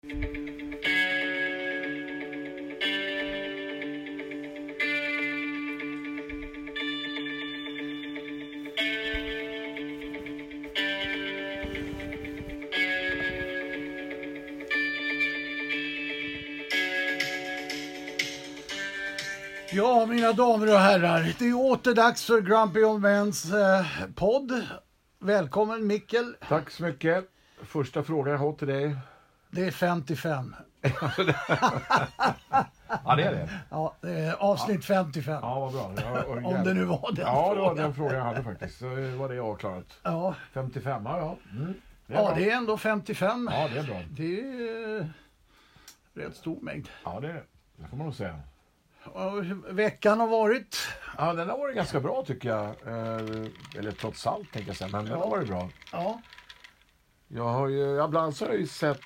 Ja, mina damer och herrar, det är åter dags för Grumpy Old Men's podd. Välkommen Mikkel. Tack så mycket. Första frågan jag har till dig. Det är 55. Ja, det är det. Ja, det är avsnitt 55. Ja, vad bra. Om det nu var den Ja, frågan. det var den frågan jag hade faktiskt. Så var det jag har klarat. Ja, 55, ja. Det är ändå 55. Ja, det är bra. Det är rätt stor mängd. Ja, det får man nog säga. Och veckan har varit? Ja, den har varit ganska bra tycker jag. Eller trots allt tänker jag säga, men den har varit bra. Ja. Ibland så har jag ju sett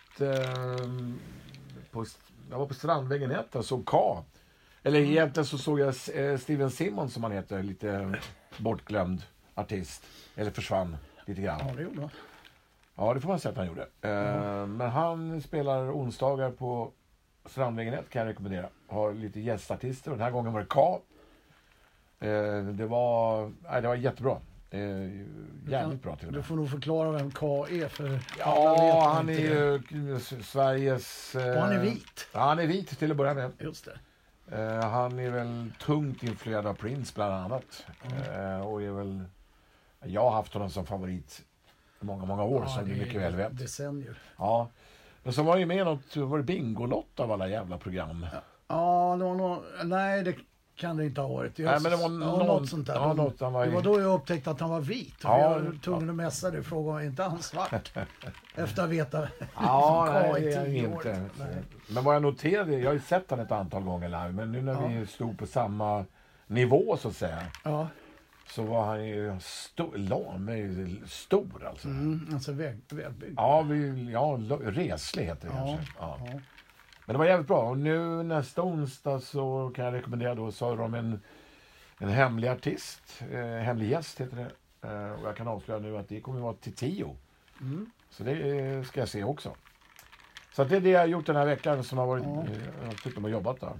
jag var på Strandvägen 1 och såg K. Eller egentligen så såg jag Steven Simmons som han heter, lite bortglömd artist. Eller försvann lite grann. Ja, det gjorde han. Ja, det får man säga att han gjorde. Men han spelar onsdagar på Strandvägen 1 kan jag rekommendera. Har lite gästartister och den här gången var det K. Det var jättebra. Jävligt bra till och med. Du får nog förklara vem K är för... Ja, han är ju Sveriges... Och han är vit. Ja, han är vit till att börja med. Just det. Han är väl tungt influerad av Prince bland annat. Och är väl... Jag har haft honom som favorit många år, som du mycket väl vet. Decennier. Ja. Men så var ju med något, var det Bingolott av alla jävla program? Ja, nej det kan det inte ha varit. Nej, men det var något sånt där. Ja, något, det var då jag upptäckte att han var vit. Ja, jag var tvungen att mässa det och fråga om inte han svart. Efter att veta. Ja, nej, det är inte. Nej. Men vad jag noterade, jag har ju sett han ett antal gånger live, men nu när vi stod på samma nivå så att säga. Ja. Så var han ju stor alltså. Alltså välbyggd. Ja, reslig heter det kanske. Ja. Men det var jävligt bra. Och nu nästa onsdag så kan jag rekommendera då, så har de en hemlig artist. Hemlig gäst heter det. Och jag kan avslöja nu att det kommer att vara till 10. Så det ska jag se också. Så att det är det jag har gjort den här veckan som har varit, jag tyckte de har jobbat där.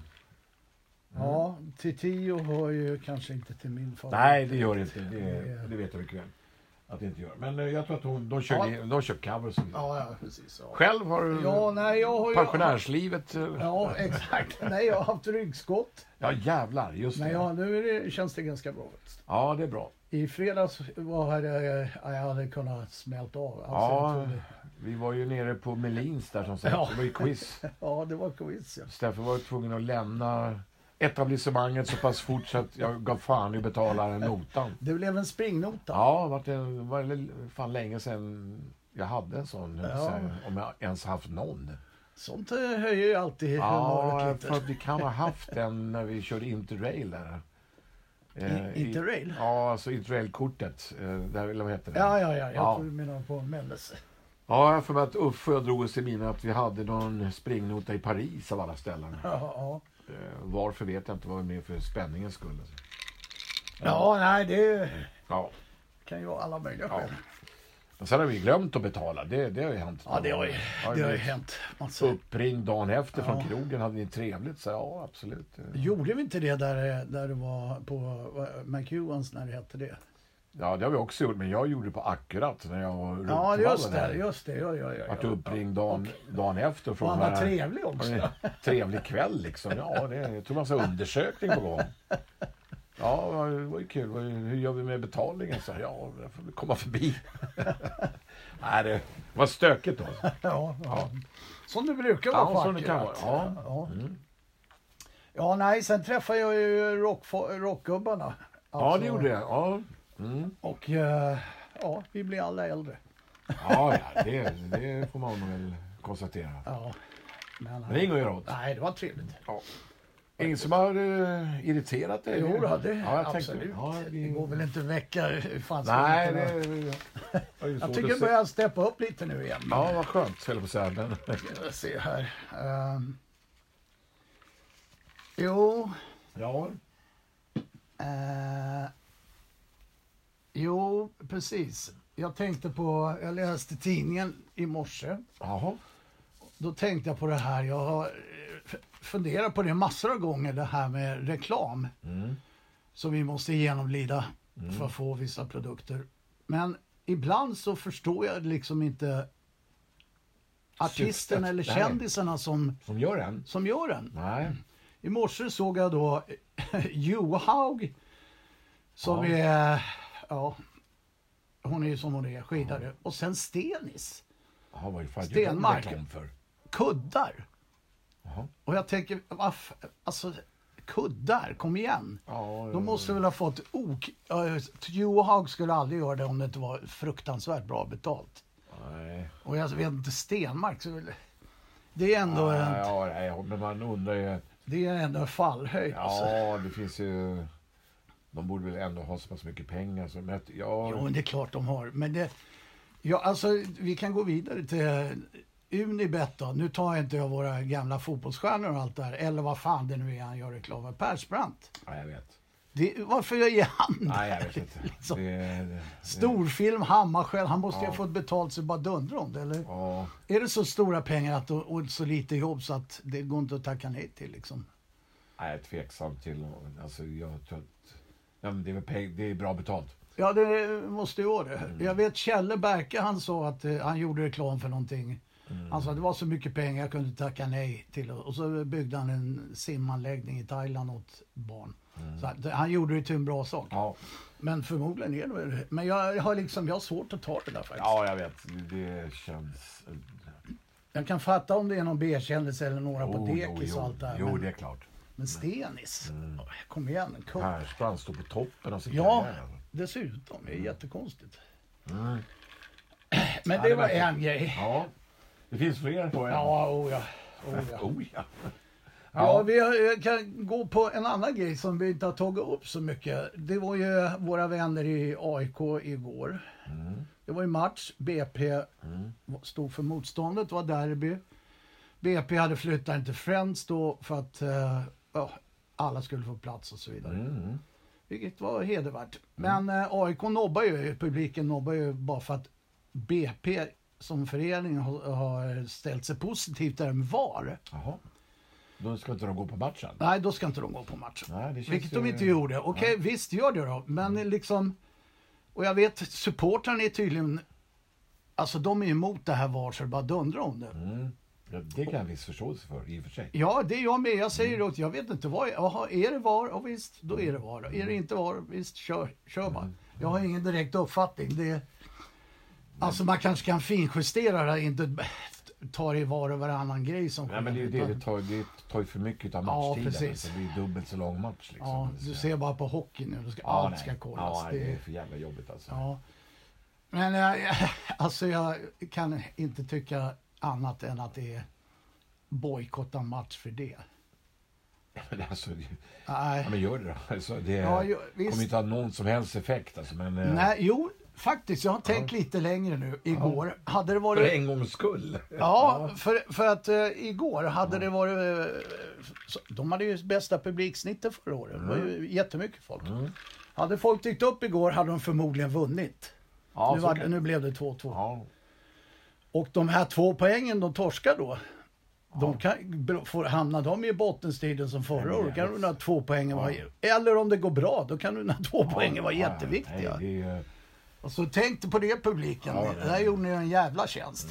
Ja, till 10 hör ju kanske inte till min favorit. Nej, det gör det inte. Det vet jag mycket väl. Att det inte gör. Men jag tror att de kör covers. Ja, precis. Ja. Själv har du jag har pensionärslivet. Ja, exakt. Nej, jag har haft ryggskott. Ja, jävlar. Just det. Men nu känns det ganska bra. Ja, det är bra. I fredags jag hade kunnat smälta av. Alltså, vi var ju nere på Melins där som sagt. Ja. Det var ju quiz. Ja, det var quiz. Ja. Stefan var tvungen att lämna etablissemanget så pass fort så att jag gav fan i betala notan. Det blev en springnota. Ja, det var fan länge sedan jag hade en sån. Om jag ens haft någon. Sånt höjer ju alltid humöret lite. För att vi kan ha haft den när vi körde Interrail där. Interrail? Ja, alltså Interrail-kortet. Eller vad heter det? Ja. Jag menar på Mellese. Ja, jag får med att Uffe och jag drog oss i mina att vi hade någon springnota i Paris av alla ställen. Ja. Varför vet jag inte, vad med för spänningens skull. Alltså. Ja, nej, det kan ju vara alla möjliga skäl. Men sen har vi glömt att betala, det har ju hänt. Ja, det har ju hänt. Uppring dagen efter från krogen, hade ni trevligt? Så ja, absolut. Gjorde vi inte det där det var på McEwans när det hette det? Ja, det har vi också gjort, men jag gjorde det på Akkurat när jag var runt. Ja, just det. Ja. Vart uppring dagen efter. Och han var trevlig också. Trevlig kväll liksom. Ja, jag tror man sa undersökning på gång. Ja, det var ju kul. Hur gör vi med betalningen? Så jag får vi komma förbi. Nej, det var stökigt då. Ja. Som det brukar vara på Akkurat. Kan vara. Ja, nej, sen träffade jag ju rockgubbarna. Alltså, ja, det gjorde jag. Ja. Och vi blir alla äldre. Ja, det får man väl konstatera. Ja. Men det är inget att göra åt. Nej, det var trevligt. Ja. Ingen som har irriterat dig? Jo, absolut. Det går väl inte vecka. Nej, jag tycker det börjar steppa upp lite nu igen. Ja, vad skönt. Ska jag säga. Jag ser här. Jo. Ja. Jo, precis. Jag läste tidningen i morse. Jaha. då tänkte jag på det här. Jag har funderat på det massor av gånger, det här med reklam. Som vi måste genomlida för att få vissa produkter. Men ibland så förstår jag liksom inte artisterna eller kändisarna som gör den. Nej. I morse såg jag då Johaug som är, hon är ju som hon är, skidare. Och sen Stenis. Jaha, vad är det för Stenmark. reklam för? Kuddar. Jaha. Och jag tänker, alltså kuddar, kom igen. De måste väl ha fått Johaug skulle aldrig göra det om det inte var fruktansvärt bra betalt. Nej. Och jag vet inte, Stenmark så det är ändå men man undrar ju. Det är ändå fallhöjd. Ja, det finns ju. De borde väl ändå ha så pass mycket pengar så men Jo, men det är klart de har. Men alltså vi kan gå vidare till Unibet då. Nu tar jag inte våra gamla fotbollsstjärnor och allt där. Eller vad fan det nu är han gör reklam för. Persbrandt. Ja, jag vet. Varför gör han det? Nej, jag vet inte. Liksom. Storfilm, Hammarskjöld. Han måste ju ha fått betalt sig bara dundra om det, eller? Ja. Är det så stora pengar och så lite jobb så att det går inte att tacka nej till liksom? Nej, jag är tveksam till. Alltså, jag tror att det är bra betalt. Ja, det måste ju vara det. Jag vet Kjelle Berke, han sa att han gjorde reklam för någonting. Han sa att det var så mycket pengar jag kunde tacka nej till. Och så byggde han en simanläggning i Thailand åt barn. Så han gjorde det till en bra sak. Ja. Men förmodligen är det. Men jag har svårt att ta det där faktiskt. Ja, jag vet. Det känns. Jag kan fatta om det är någon B-kändis eller några på dekis och allt där. Jo, det är klart. Men Stenis, kom igen. Persbrandt står på toppen av sin karriär. Dessutom. Det är jättekonstigt. Men det var en grej. Ja, det finns fler på en. Ja. Ja, vi kan gå på en annan grej som vi inte har tagit upp så mycket. Det var ju våra vänner i AIK igår. Det var ju match. BP stod för motståndet, det var derby. BP hade flyttat in till Friends då för att alla skulle få plats och så vidare. Vilket var hedervärt. Men AIK nobbar ju, publiken nobbar ju bara för att BP som förening har ställt sig positivt där med VAR. Jaha. Då ska inte de gå på matchen? Nej, då ska inte de gå på matchen. Nej, vilket de inte gjorde. Okej, visst gör det då. Men liksom, och jag vet, supportrarna är tydligen, alltså de är emot det här VAR så det bara dundrar om det. Ja, det kan jag viss förståelse för, i och för sig. Ja, det är jag med. Jag säger då att jag vet inte vad, är det VAR? Ja visst, då är det VAR. Är det inte VAR? Visst, kör bara. Jag har ingen direkt uppfattning. Alltså man kanske kan finjustera det, inte tar i var och varannan grej som nej, men det tar ju för mycket av matchtiden. Ja, precis. Det blir dubbelt så lång match. Liksom. Ja, du ser bara på hockey nu. Allt ska kollas. Ja, det är för jävla jobbigt alltså. Ja. Men alltså jag kan inte tycka annat än att det är bojkotta match för det. Men alltså, men gör det då. Alltså, det kommer inte ha någon som helst effekt. Alltså, men, nej, jo. Faktiskt, jag har tänkt lite längre nu. Igår hade det varit... För en gångs skull. Ja, för att igår hade det varit... de hade ju bästa publiksnittet förra året. Det var ju jättemycket folk. Hade folk dykt upp igår hade de förmodligen vunnit. Ja, nu blev det 2-2. Ja. Och de här 2 poängen de torskar då. De hamnar de i bottenstriden som förra året. Kan de 2 poängen vara... Eller om det går bra, då kan de 2 poängen vara jätteviktiga. Och så tänkte på det publiken. Ja, där gjorde ni en jävla tjänst.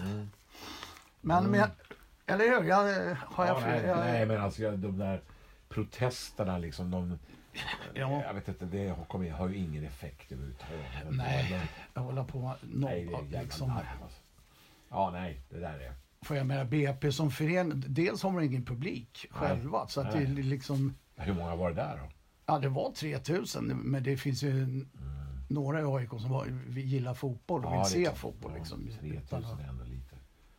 Men eller hur? Nej, men alltså de där protesterna liksom, jag vet inte, det har ju ingen effekt överhuvudtaget. Nej, jag håller på liksom. Ja, nej, det där är. För jag menar, BP som förening, dels har man ingen publik själva. Så att det liksom... Hur många var det där då? Ja, det var 3000, men det finns ju... Några i AIK som gillar fotboll och vill se fotboll. Liksom. 3000 är ändå lite.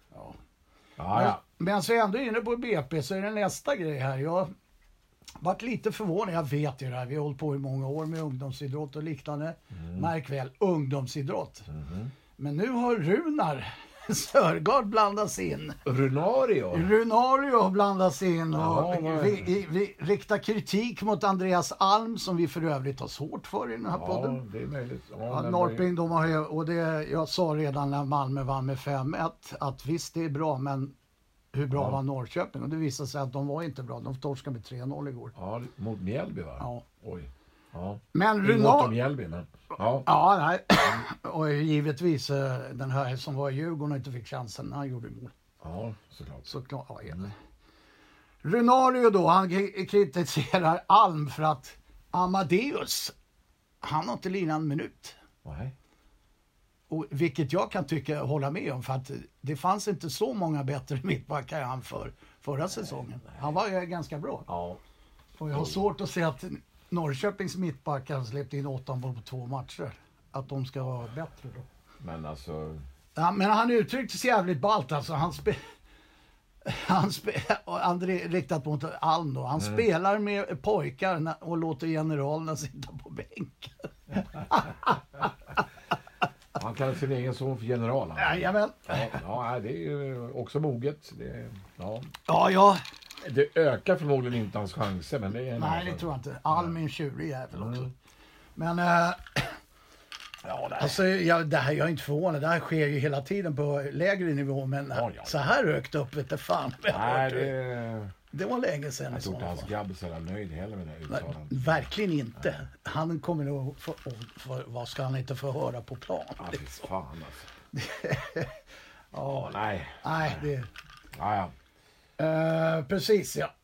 Men så är jag ändå inne på BP så är det nästa grej här. Jag varit lite förvånad. Jag vet ju det här. Vi har hållit på i många år med ungdomsidrott och liknande. Märk väl, ungdomsidrott. Men nu har Runar Sörgard blandas in. Runario blandas in och vi riktar kritik mot Andreas Alm som vi för övrigt har svårt för i den här podden. Ja, det är möjligt. Norrping, jag sa redan när Malmö vann med 5-1 att visst det är bra men hur bra var Norrköping. Och det visade sig att de var inte bra. De torskade med 3-0 igår. Ja, mot Mjällby va? Ja. Oj. Ja. Men Runar... Mjällby, men... Ja, nej. Och givetvis den här som var i Djurgården och inte fick chansen, han gjorde mål. Ja, såklart. Såklart, ja. Runario då, han kritiserar Alm för att Amadeus, han har inte lirat en minut. Nej. Och vilket jag kan tycka hålla med om, för att det fanns inte så många bättre mittbackar än förra säsongen. Han var ju ganska bra. Ja. Och jag har svårt att se att Norrköpings mittbackar släppt in 8 mål på 2 matcher. Att de ska vara bättre då. Men alltså... Ja, men han uttryckte sig jävligt ballt alltså. Han riktat mot Alm då. Han spelar med pojkar och låter generalerna sitta på bänken. Han kallar sin egen son för general. Jajamän. Ja, det är ju också moget. Ja. Det ökar förmodligen inte hans chanser. Men det är nej, det tror jag inte. Alm är en tjurig jävel också. Men... alltså, det här, jag är inte förvånad. Det här sker ju hela tiden på lägre nivå. Men så här högt upp vet jag fan. Nej, det var länge sedan. Jag tror inte hans grabb så nöjd heller med det här uttalandet. Verkligen inte. Han kommer nog... vad ska han inte få höra på plan? Ja, fy fan alltså. Nej. Nej, det... Ja. Precis, ja.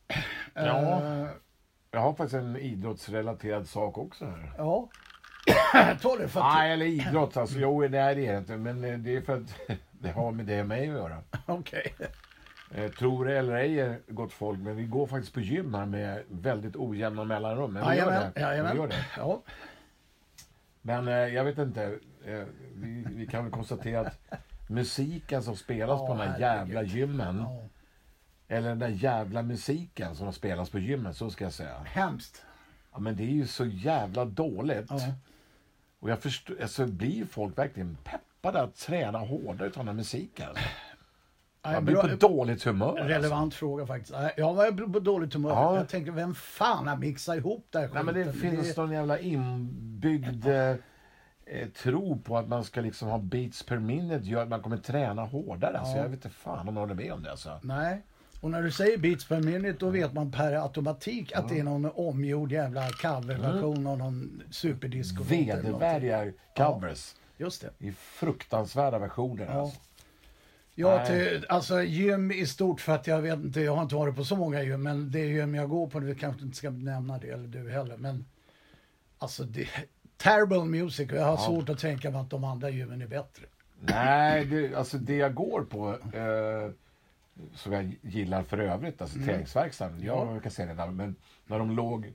Jag har faktiskt en idrottsrelaterad sak också här. Ja. Tar det för att... Nej, eller idrott. Alltså, jo, det är det inte. Men det är för att det har med det mig att göra. Okej. Tror det eller ej, gott folk, men vi går faktiskt på gym här med väldigt ojämna mellanrum. Men vi gör det. Ja. Men jag vet inte, vi kan väl konstatera att musiken som spelas på de här jävla gymmen, eller den där jävla musiken som spelas på gymmen, så ska jag säga. Hemskt. Ja, men det är ju så jävla dåligt. Och jag förstår, alltså blir folk verkligen peppade att träna hårdare utan den här musiken? Jag blir på dåligt humör. Relevant fråga faktiskt. Jag var på dåligt humör. Ja. Jag tänker, vem fan har mixat ihop det här skiten? Nej, men det finns någon jävla inbyggd tro på att man ska liksom ha beats per minute, gör att man kommer träna hårdare. Alltså, jag vet inte fan om jag håller med om det. Alltså. Nej, och när du säger beats per minute då vet man per automatik att det är någon omgjord jävla coverversion av någon superdisco. Vedervärdiga covers. Just det. I fruktansvärda versioner. Alltså. Ja, alltså gym i stort, för att jag vet inte, jag har inte varit på så många gym, men det gym jag går på, vi kanske inte ska nämna det, eller du heller, men alltså det terrible music, och jag har svårt att tänka mig att de andra gymmen är bättre. Nej, alltså det jag går på som jag gillar för övrigt, alltså träningsverksamhet, jag kan säga det där, men när de låg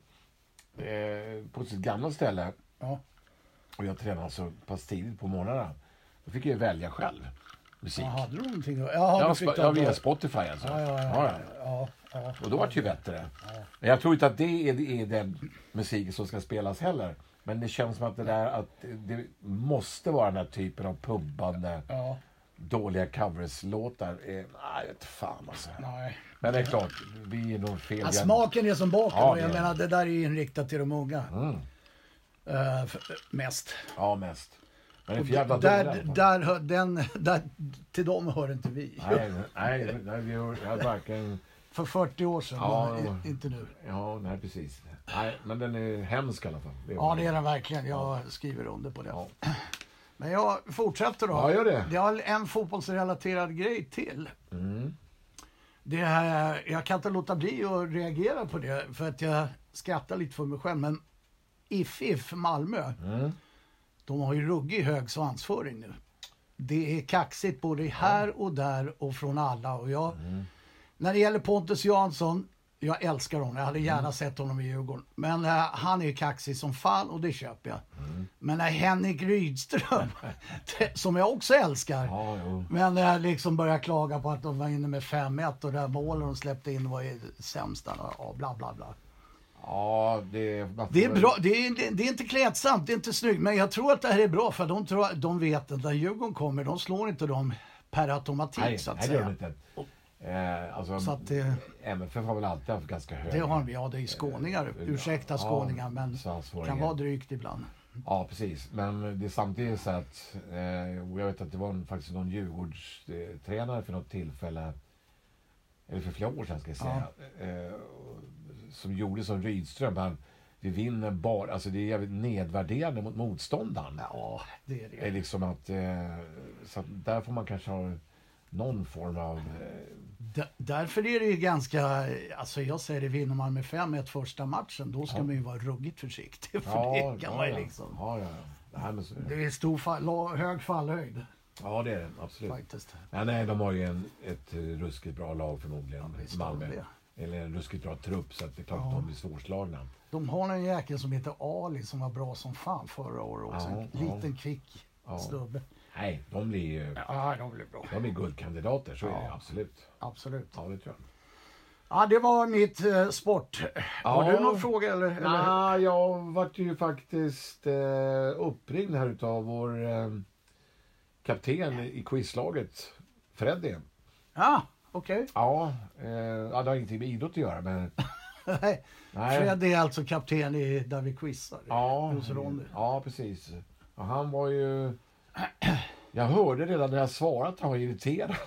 på sitt gamla ställe och jag tränade så pass tidigt på morgnarna, då fick jag välja själv musik. Hade du någonting då? Jag via Spotify alltså. Ja. Och då var det ju bättre. Men jag tror inte att det är den musiken som ska spelas heller. Men det känns som att det måste vara den här typen av pubbande dåliga coverslåtar. Nej, jag vet fan alltså. Nej. Men det är klart, vi är nog fel. Smaken är som baken, och jag menar, det där är ju inriktat till de unga. Mest. Ja, mest. Men det är för jävla där till dem hör inte vi. Nej, vi har varken... För 40 år sedan, inte nu. Ja, nej precis. Nej, men den är hemsk i alla fall. Det är den verkligen. Jag skriver under på det. Ja. Men jag fortsätter då. Ja, gör det. Det har en fotbollsrelaterad grej till. Det här, jag kan inte låta bli att reagera på det, för att jag skrattar lite för mig själv. Men IF Malmö, de har ju ruggig hög svansföring nu. Det är kaxigt både här och där och från alla. Och när det gäller Pontus Jansson, jag älskar honom. Jag hade gärna sett honom i Djurgården. Men han är ju kaxig som fan, och det köper jag. Men när Henrik Rydström, som jag också älskar, men när jag liksom börjar klaga på att de var inne med 5-1 och där målen de släppte in var ju sämsta och bla bla bla. Ja, det är bra. Det är inte klädsamt, det är inte snyggt, men jag tror att det här är bra, för de vet att när Djurgården kommer, de slår inte dem per automatik, så att säga. Nej, det gör de inte. Alltså, så att MFF har väl alltid haft ganska hög. Det har vi, det är skåningar. Ursäkta skåningar, men kan vara drygt ibland. Ja, precis. Men det är samtidigt så att jag vet att det var faktiskt någon Djurgårdstränare för något tillfälle eller för flera år sedan ska jag säga, som gjorde som Rydström. Vi vinner bara, alltså det är jävligt nedvärderande mot motståndaren. Ja, det är det. Det är liksom att, så att där får man kanske ha någon form av... Därför är det ju ganska, alltså jag säger det, vinner man med 5-1 första matchen, då ska man ju vara ruggigt försiktig. För det kan man ju liksom... Ja. Det är hög fallhöjd. Ja, det är det, absolut. Faktiskt. Men nej, de har ju ett ruskigt bra lag förmodligen, Malmö. Eller en ruskigt bra trupp, så att det är klart att de blir svårslagna. De har en jäkel som heter Ali som var bra som fan förra året också. En liten kvick snubbe. Nej, de blir ju... Ja, de blir bra. De är guldkandidater, så är det absolut. Absolut. Ja, det tror jag. Ja, det var mitt sport. Har du någon fråga eller? Nej, jag vart ju faktiskt uppringd här utav vår kapten i quizlaget, Freddy. Ja, okej. Ja, det har ingenting med idrott att göra, men... Nej. Freddy är alltså kapten där vi quizar. Hos Ronny. Ja, precis. Och han var ju... Jag hörde redan när jag svarat att han var irriterad.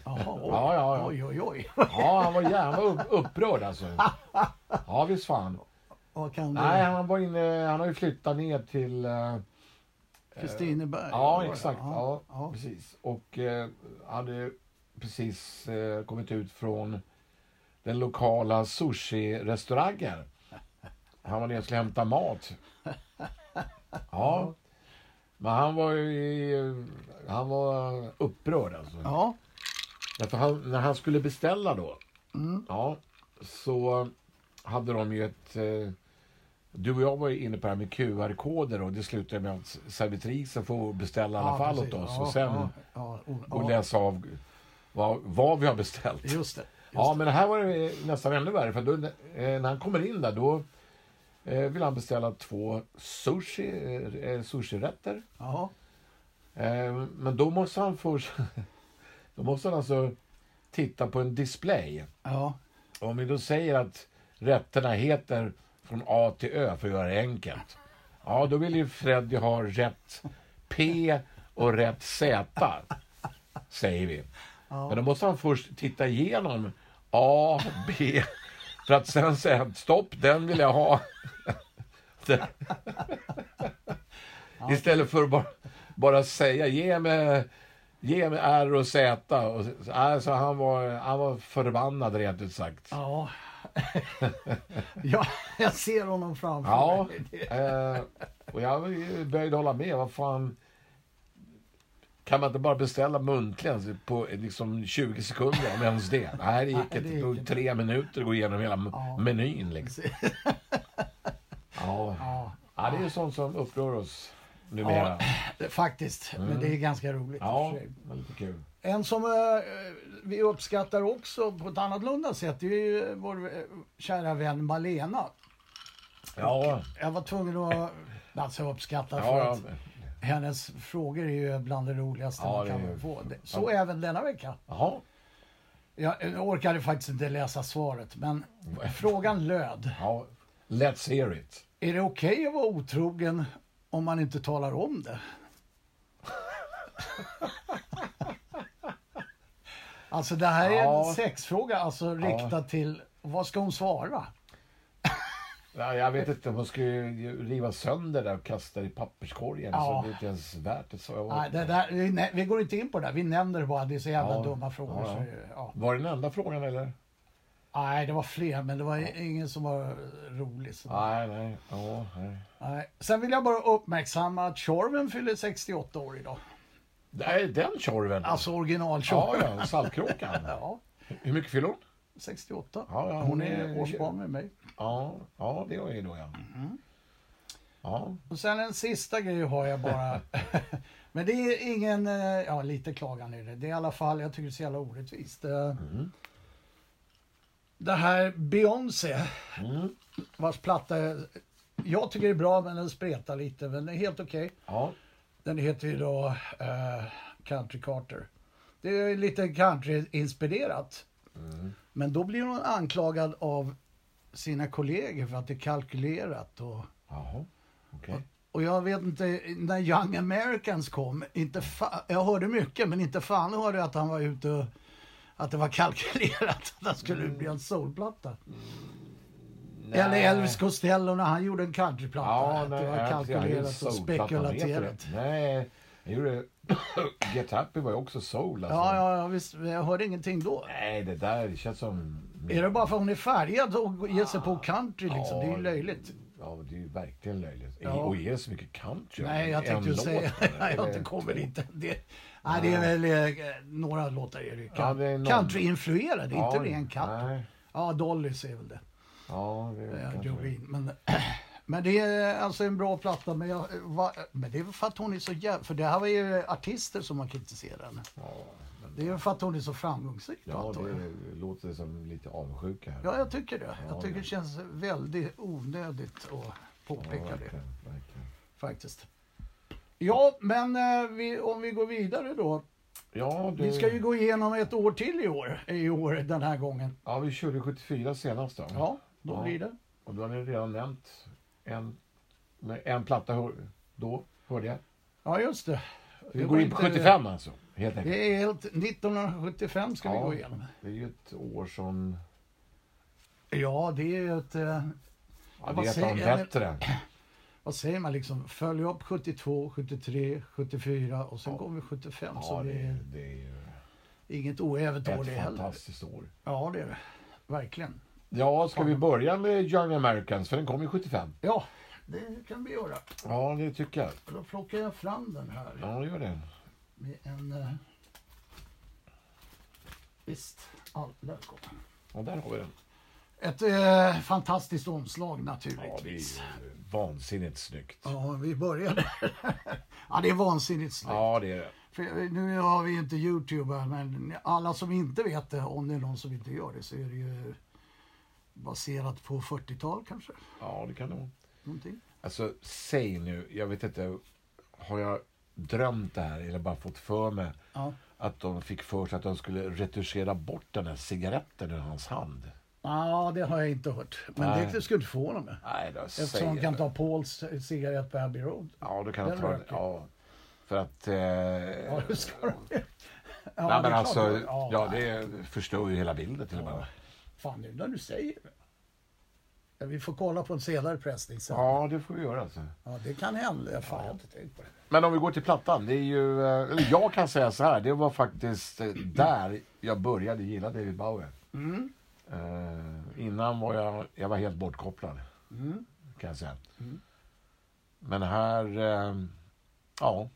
Oj. Ja, han var gärna upprörd alltså. Ja, visst fan. Nej, han har ju flyttat ner till... Kristineberg. Ja, exakt. Ja, precis. Och hade precis kommit ut från den lokala sushi-restaurangen. Han var ner och skulle hämta mat. Ja. Men han var upprörd alltså. Ja. Därför när han skulle beställa då. Så hade de ju ett... Du och jag var ju inne på det här med QR-koder och det slutade med att servitrisen får beställa i alla fall åt oss. Och sen och läsa av vad vi har beställt. Just det. Men det här var det nästan ännu värre. För då, när han kommer in där, då vill han beställa 2 sushi-rätter. Ja. Men då måste han alltså titta på en display. Ja. Om vi då säger att rätterna heter från A till Ö för att göra det enkelt. Ja, då vill ju Freddy ha rätt P och rätt Z, säger vi. Ja. Men då måste han först titta igenom A, B, för att sen säga stopp, den vill jag ha. Istället för att bara säga ge mig R och Z. Alltså han var förbannad rent ut sagt. Ja. Jag ser honom framför mig. Och jag började hålla med. Vad fan, kan man inte bara beställa muntligen på liksom 20 sekunder om ens det? Nej, det gick inte. Det tog 3 minuter att gå igenom hela menyn liksom. Det är sånt som upprör oss numera. Faktiskt, men det är ganska roligt. Ja, lite kul. En som vi uppskattar också på ett annat lunda sätt, det är ju vår kära vän Malena. Ja. Jag var tvungen att uppskatta för att hennes frågor är ju bland det roligaste man kan få. Så även denna vecka. Jaha. Jag orkade faktiskt inte läsa svaret, men frågan löd. Ja, let's hear it. Är det okej att vara otrogen om man inte talar om det? Alltså det här är en sexfråga, alltså riktad till, vad ska hon svara? Jag vet inte, hon ska ju riva sönder där och kasta i papperskorgen, så det är inte ens värt det. Så vi går inte in på det, vi nämner det bara, det är så jävla dumma frågor. Så, Var det den enda frågan eller? Nej, det var fler, men det var ingen som var rolig. Så. Nej. Sen vill jag bara uppmärksamma att Tjorven fyller 68 år idag. Det är den Tjorven? Alltså original-Tjorven. Ja, Saltkråkan. Hur mycket fyller hon? 68. Hon är årsbarn med mig. Ja, det är ju då, ja. Och sen en sista grej har jag bara. Men det är ingen, lite klagan i det. Det är i alla fall, jag tycker det är så jävla orättvist. Det här Beyoncé, vars platta, jag tycker det är bra, men den spretar lite, men den är helt okej. Ja. Den heter ju då Country Carter. Det är lite country-inspirerat. Men då blir hon anklagad av sina kollegor för att det är kalkylerat. Jaha, okej. Och jag vet inte, när Young Americans kom, jag hörde mycket, men inte fan hörde jag att han var ute och att det var kalkylerat att det skulle bli en soulplatta? Eller Elvis Costello när han gjorde en countryplatta. Ja, att det var kalkylerat och spekulaterat. Nej, jag gjorde... Get Happy var ju också soul. Alltså. Ja, visst. Jag hörde ingenting då. Nej, det där känns som... Är det bara för att hon är färgad och ger sig på country liksom? Det är ju löjligt. Ja, det är ju verkligen löjligt. Ja. Och är det så mycket country? Nej, jag tänkte ju säga... jag inte kommer inte. Det är väl några låtar är det. Country-influerade, inte ren country. Ja, Dollys är väl det. Ja, det är Jolene. Men det är alltså en bra platta. Men det är för att hon är så jävla... För det här var ju artister som har kritiserat henne. Ja, det är för att hon är så framgångsrik. Ja, det låter som lite avundsjuka här. Ja, jag tycker det. Jag tycker det känns väldigt onödigt att påpeka verkligen. Faktiskt. Ja, men om vi går vidare då. Ja, Vi ska ju gå igenom ett år till i år den här gången. Ja, vi körde 74 senast då. Ja, då blir det. Och då har ni redan nämnt en platta då, hörde jag. Ja, just det. Vi går in på 75 alltså, helt enkelt. Det är helt 1975 ska vi gå igenom. Det är ju ett år som... Ja, det är ju ett... det är ett av de bättre. Vad säger man liksom? Följ upp 72, 73, 74 och sen går vi 75. Ja, så det är ju... Inget oävet år det heller. Ett fantastiskt år. Ja, det är det. Verkligen. Ja, ska vi börja med Young Americans? För den kom ju 75. Ja, det kan vi göra. Ja, det tycker jag. Då plockar jag fram den här. Ja, gör det. Med en... Visst. Ja, där kom den. Ja, där har vi den. Ett fantastiskt omslag naturligtvis. Ja, det är vansinnigt snyggt. Ja, vi började. Ja, det är vansinnigt snyggt. Ja, det är det. För nu har vi inte YouTube här, men alla som inte vet det, om det är någon som inte gör det, så är det ju baserat på 40-tal kanske. Ja, det kan det vara. Någonting. Alltså, säg nu, jag vet inte, har jag drömt det här eller bara fått för mig att de fick för sig att de skulle retuschera bort den här cigaretten ur hans hand? Ja, det har jag inte hört. Men det skulle inte få honom med. Nej, då eftersom de kan ta Pauls cigarett på Abbey Road. Ja, då kan de ta den. Ja, för att... Ja, det ska de. Ja, nej, men alltså, det förstör ju hela bilden till och med. Fan, nu när du säger det. Ja, vi får kolla på en senare pressning sen. Ja, det får vi göra alltså. Ja, det kan hända. Fan, jag har inte tänkt på det. Men om vi går till plattan, det är ju... Eller jag kan säga så här, det var faktiskt där jag började gilla David Bowie. Mm. Innan var jag var helt bortkopplad, kan jag säga. Men här, ja.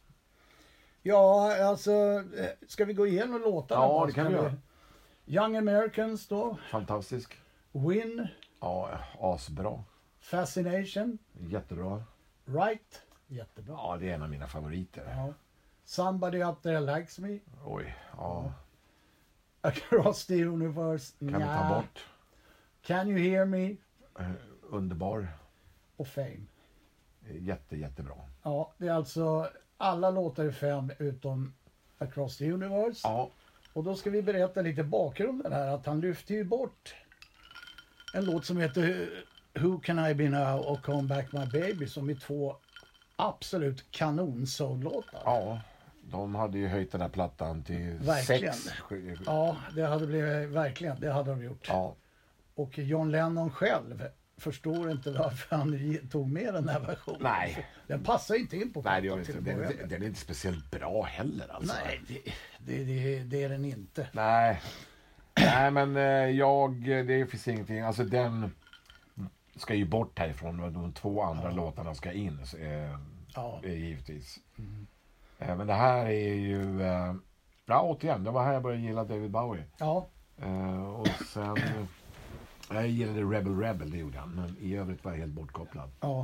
Ja, alltså, ska vi gå igenom låtarna? Ja, det kan vi göra. Young Americans då. Fantastisk. Win. Ja, asbra. Fascination. Jättebra. Right. Jättebra. Ja, det är en av mina favoriter. Ja. Somebody Up There Likes Me. Oj, ja. Across the Universe. Kan vi ta bort. Can You Hear Me. Underbar. Och Fame. Jättebra. Ja, det är alltså alla låtar i 5 utom Across the Universe. Ja. Och då ska vi berätta lite bakgrunden här. Att han lyfter ju bort en låt som heter Who Can I Be Now och Come Back My Baby, som är 2 absolut kanon-soul-låtar. Ja, de hade ju höjt den här plattan till verkligen. 6. Ja, det hade blivit, verkligen, det hade de gjort. Ja. Och John Lennon själv förstår inte varför han tog med den här versionen. Nej. Den passar inte in på plattan. Nej, den är inte speciellt bra heller alltså. Nej, det är den inte. Nej, men det finns ingenting. Alltså den ska ju bort härifrån och de 2 andra låtarna ska in. Givetvis. Men det här är ju... återigen, det var här jag började gilla David Bowie. Ja. Och sen... Jag gillade Rebel, det gjorde han. Men i övrigt var jag helt bortkopplad. Ja.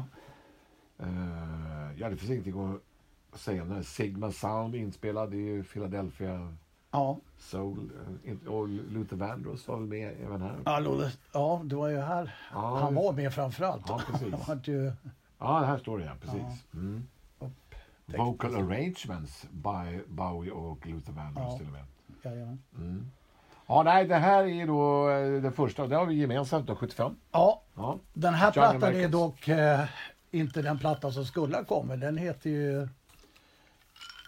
Det finns ingenting att säga. Den här Sigma Sound inspelad i Philadelphia Soul. Och Luther Vandross var väl med även här. Ja, det var ju här. Ja, han var med framförallt. Ja, precis. Ja, här står det, ja, precis. Ja. Vocal arrangements by Bowie och Luther Vandross till och med. Ja. Ja, nej, det här är då det första. Det har vi gemensamt då, 75. Ja. Den här plattan är dock inte den platta som skulle ha kommit. Den heter ju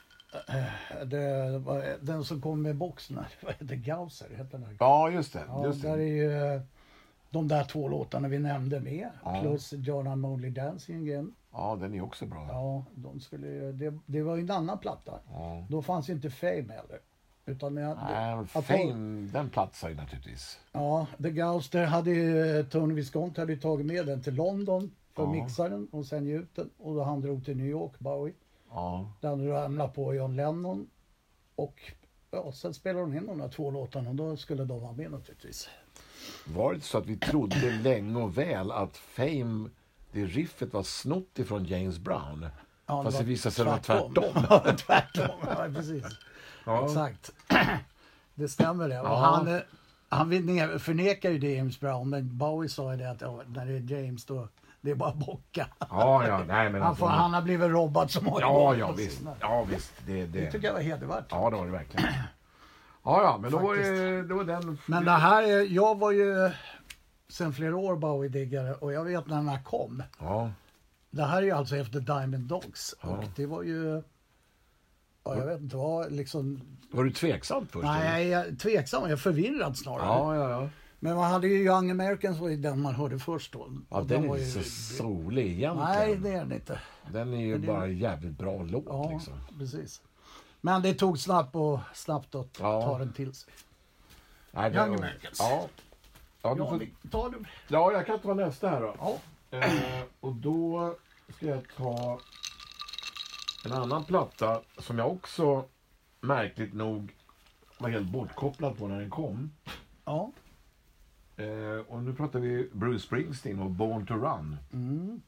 Den som kom med boxen, vad heter Gausser? Heter den? Ja, just det. Ja, Just där det. är ju de där 2 låtarna vi nämnde med. Ja. Plus John I'm Only Dancing Again. Ja, den är också bra. Ja, det var ju en annan platta. Ja. Då fanns inte Fame heller. Utan Fame, den platsar ju naturligtvis. Ja, The Gauster hade ju, Tony Visconti hade ju tagit med den till London för att mixa den och sen ge ut den. Och då han drog till New York, Bowie. Ja. Den ramlade på John Lennon. Och sen spelade de in de där 2 låtarna och då skulle de vara med naturligtvis. Var det så att vi trodde länge och väl att Fame, det riffet var snott ifrån James Brown? Ja, Fast det visade sig vara tvärtom. Ja, tvärtom. Ja, precis. Ja. Exakt. Det stämmer det. Ja. Och han förnekar ju det, James Brown, men Bowie sa ju det att när det är James då det är bara bocka. Ja, nej, men Han har blivit robbad som har Ja, visst. Ja, visst. Det tycker jag var hedervärt. Ja, det var det verkligen. Ja, men då var den... Men det här jag var ju sen flera år Bowie-diggare och jag vet när den här kom. Ja. Det här är ju alltså efter Diamond Dogs Ja. och det var ju... Ja, jag vet inte vad liksom... Var du tveksam först? Nej, jag tveksam. Jag är förvirrad snarare. Ja. Men man hade ju Young Americans var ju den man hörde först då. Ja, den är ju så solig egentligen. Nej, det är den inte. Den är ju bara en jävligt bra låt Ja, liksom. precis. Men det tog snabbt att ta den till sig. Nej, Young Americans. Ja. Ja, ja, jag kan ta nästa här då. Ja. Och då ska jag ta en annan platta som jag också märkligt nog var helt bortkopplad på när den kom. Ja. Och nu pratar vi Bruce Springsteen och Born to Run. Mm.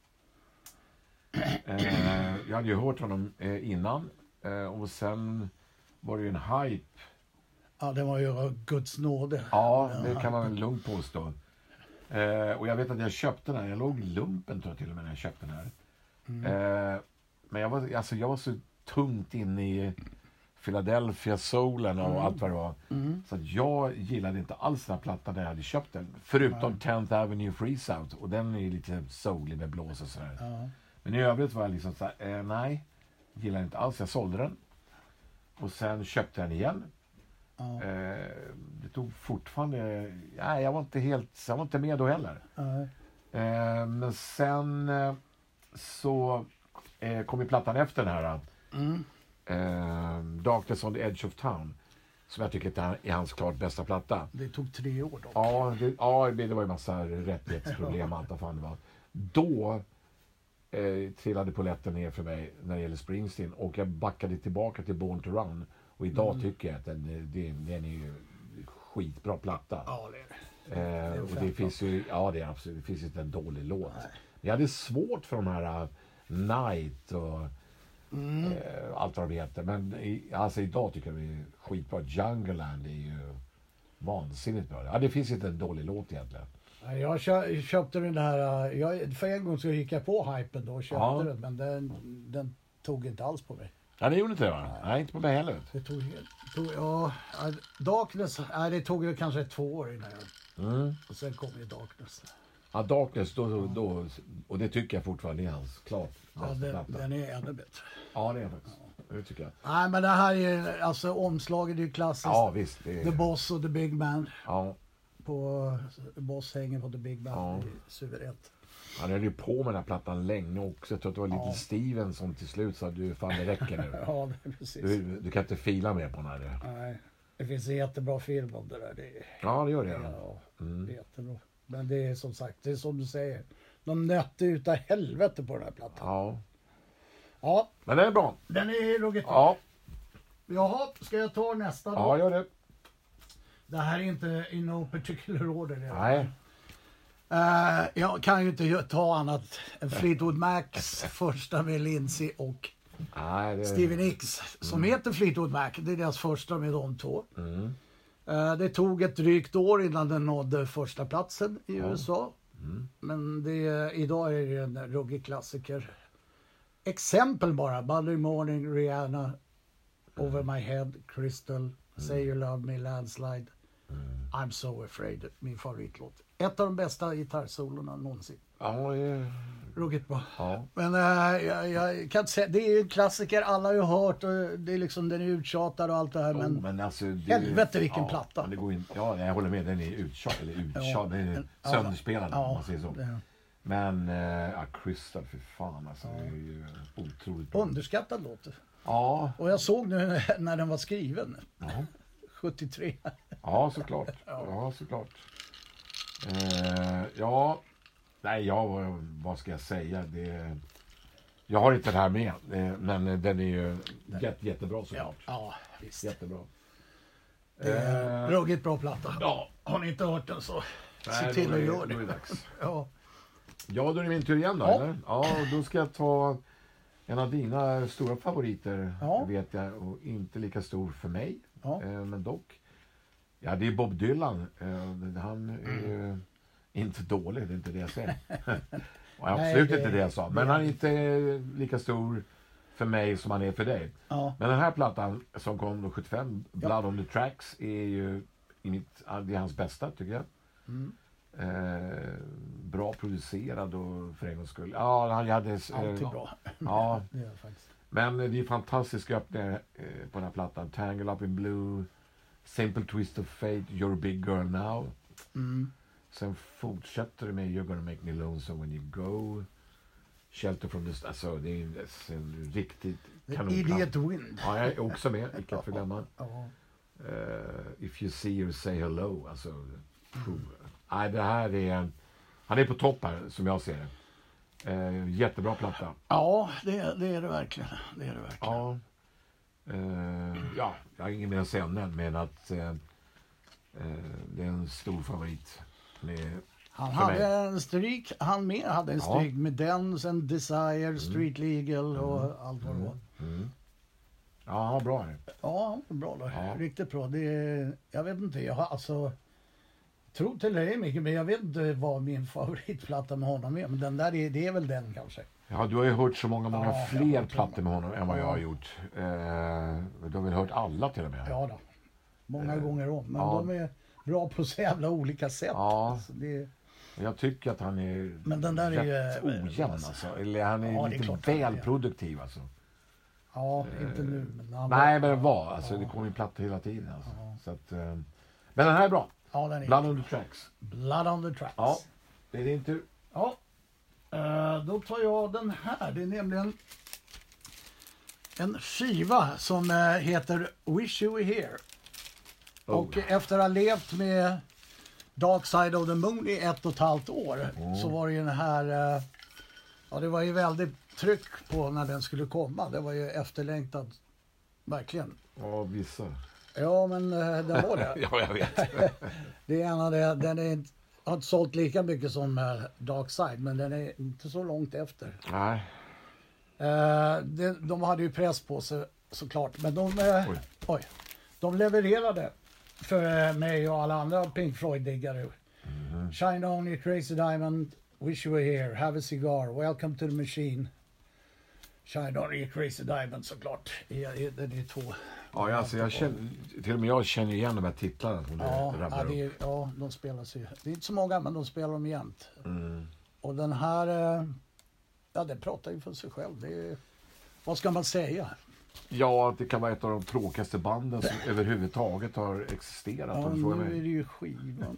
Jag hade ju hört honom innan. Och sen var det ju en hype. Ja, det var ju Guds nåde. Ja, det kan man väl lugnt påstå. Och jag vet att jag köpte den här. Jag låg i lumpen tror jag till och med när jag köpte den här. Men jag var så tungt inne i Philadelphia soulen och allt vad det var. Så att jag gillade inte alls den här plattan när jag hade köpt den. Förutom 10th Avenue Freeze Out. Och den är ju lite soulig med blås och sådär. Ja. Men i övrigt var jag liksom såhär, nej. Gillade inte alls. Jag sålde den. Och sen köpte jag den igen. Ja. Det tog fortfarande... Nej, jag var inte med då heller. Ja. Men sen så kom ju plattan efter den här. Darkness on the Edge of Town. Som jag tycker är hans klart bästa platta. Det tog 3 år dock. Ja, det var ju massa rättighetsproblem och allt vad fan det var. Då trillade polletten ner för mig när det gäller Springsteen. Och jag backade tillbaka till Born to Run. Och idag tycker jag att den är ju skitbra platta. Ja, det är det. Och det finns ju, det är absolut, det finns inte en dålig låt. Nej. Jag hade svårt för de här Night och allt vad det heter. Men alltså idag tycker jag det är skitbra. Jungleland är ju vansinnigt bra. Ja, det finns inte en dålig låt egentligen. Jag köpte den här, för en gång så gick jag på hypen då och köpte den. Men den tog inte alls på mig. Ja, det gjorde inte det va? Nej, inte på mig heller. Det tog Darkness, det tog ju kanske 2 år innan jag... Och sen kom ju Darkness. Ja, Darkness, då, och det tycker jag fortfarande är hans klart. Ja, den är ännu bättre. Ja, det är faktiskt. Det tycker jag. Nej, men det här är alltså omslaget är ju klassiskt. Ja, visst. Det är... The Boss och The Big Man. Ja. Boss hänger på The Big Man. Ja. Det är suveränt. Han höll ju på med den här plattan länge också. Jag tror att det var Little Steven som till slut sa du fan det räcker nu. Ja, det är precis. Du kan inte fila mer på den här. Nej, det finns en jättebra film om det där. Ja, det gör det. Ja, det är jättebra. Men det är som sagt, det är som du säger. De nötte ut av helvete på den här plattan. Ja. Ja. Men den är bra. Den är ruggigt bra. Ja. Jaha, ska jag ta nästa då? Ja, gör det. Det här är inte in no particular order. Nej. Jag kan ju inte ta annat än Fleetwood Macs första med Lindsey och Stevie Nicks som heter Fleetwood Mac. Det är deras första med de 2. Det tog ett drygt år innan den nådde första platsen i USA. Men idag är det en ruggig klassiker. Exempel bara. Monday Morning, Rihanna, Over My Head, Crystal, Say You Love Me, Landslide. I'm so afraid, min favoritlåt. Ett av de bästa gitarrsolorna någonsin. Ja, Ruggigt bra. ja. Men jag kan inte säga, det är ju en klassiker, alla har ju hört och det är liksom, den är uttjatad och allt det här. Men alltså, helvete vilken platta. Men det går in, jag håller med, den är uttjatad, den är sönderspelad om man säger så. Men Crystal, för fan alltså, det är ju otroligt bra. Underskattad låt. Ja. Och jag såg nu när den var skriven. 73. Ja, såklart. Ja, såklart. Vad ska jag säga? Jag har inte det här med, men den är ju jättebra såklart. Ja, visst. Jättebra. Ruggigt bra platta. Ja. Har ni inte hört den så se till att göra det. Då är det dags. Ja, Då är det min tur igen då, eller? Ja, då ska jag ta en av dina stora favoriter, vet jag, och inte lika stor för mig, men dock. Ja, det är Bob Dylan. Han är ju inte dålig, det är inte det jag säger. Och absolut inte det jag sa. Men han är inte lika stor för mig som han är för dig. Ja. Men den här plattan som kom då 75, Blood on the Tracks, är ju det är hans bästa, tycker jag. Bra producerad och för en gångs skull. Ja, han hade alltid bra. Ja. Det är det faktiskt. Men det är fantastiska öppningar på den här plattan. Tangle Up in Blue, Simple Twist of Fate, You're a Big Girl Now. Sen fortsätter det med You're Gonna Make Me Lonesome When You Go, Shelter from the... Alltså, det är en riktigt kanonplatta. Idiot Wind. Ja, jag är också med, icke att förglömma. If You See Her Say Hello. Alltså, nej, det här är... Han är på topp här, som jag ser det. Jättebra platta. Ja, det är det verkligen. Det är det verkligen. Ja. Jag har ingen mer att säga om den, men att det är en stor favorit. Han hade en stryk, med den, sen Desire, Street Legal och allt vad det var. Ja, bra här. Ja, bra då. Ja. Riktigt bra. Jag vet inte, jag har alltså... Tror till det mycket, men jag vet inte vad min favoritplatta med honom är. Men den där, det är väl den kanske. Ja, du har ju hört så många fler plattor med honom än vad jag har gjort. Du har väl hört alla till och med? Ja då. Många gånger om. Men de är bra på så jävla olika sätt. Ja. Alltså, jag tycker att han är men den där rätt ojämn alltså. Eller han är lite väl produktiv alltså. Ja, inte nu. Men nej, men det var. Alltså, det kommer ju plattor hela tiden. Alltså. Så att, men den här är bra. Ja, den är Blood on the Tracks. Blood on the Tracks. Ja, det är din tur. Ja, då tar jag den här. Det är nämligen en skiva som heter Wish You Were Here. Och efter att ha levt med Dark Side of the Moon i 1,5 år så var det ju den här... det var ju väldigt tryck på när den skulle komma. Det var ju efterlängtad, verkligen. Ja, vissa. Ja, men den var det. Ja, jag vet. Det är en av det, den har inte sålt lika mycket som Dark Side, men den är inte så långt efter. Nej. De hade ju press på sig såklart, men de levererade för mig och alla andra Pink Floyd-diggare. Shine On You Crazy Diamond, Wish You Were Here, Have a Cigar, Welcome to the Machine. Shine On You Crazy Diamond såklart. Det är två. Ja, alltså till och med jag känner igen de här titlarna som de spelas ju. Det är inte så många, men de spelar dem jämt. Och den här, det pratar ju för sig själv. Vad ska man säga? Ja, det kan vara ett av de tråkigaste banden som överhuvudtaget har existerat. Ja, nu är det ju skivan.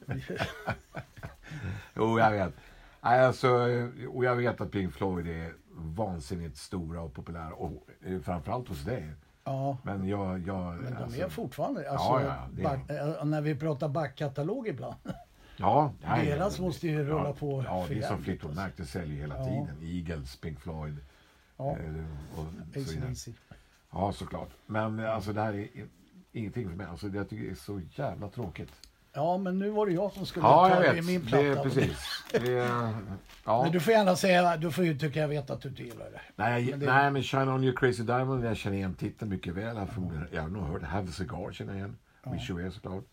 Jo, jag vet. Alltså, och jag vet att Pink Floyd är vansinnigt stora och populära. Och framförallt hos dig. Ja, men men de är fortfarande, alltså, när vi pratar backkatalog ibland. Deras måste ju rulla på. Ja, det är som Fleetwood Mac, det säljer hela tiden. Eagles, Pink Floyd och så vidare. Ja, såklart. Men alltså det här är ingenting för mig. Alltså, jag tycker det är så jävla tråkigt. Ja, men nu var det jag som skulle ta det i min platta. Ja, precis. Men du får gärna säga, du får ju tycka jag vet att du inte gillar det. Nej, men Shine On You Crazy Diamond, jag känner igen titeln mycket väl. Jag har nog hört Have a Cigar, känner jag igen. Wish You Were såklart.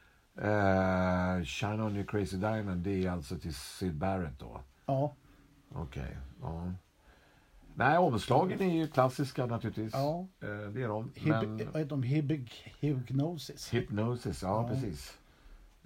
Shine On You Crazy Diamond, det är alltså till Syd Barrett då? Ja. Okej, ja. Nej, omslagen är ju klassiska naturligtvis. Ja. Det är de. Vad heter de? Hypnosis. Hypnosis, ja precis.